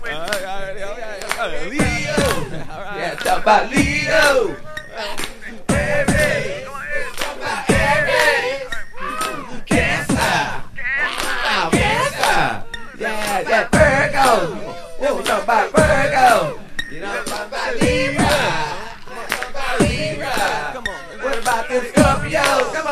Leo. Yeah, talk about Leo. Aries. Talk about Aries. Cancer. Cancer. Yeah, Virgo. Whoa, talk about Virgo. You know, talk about Libra. Talk about Libra. What about the Scorpio?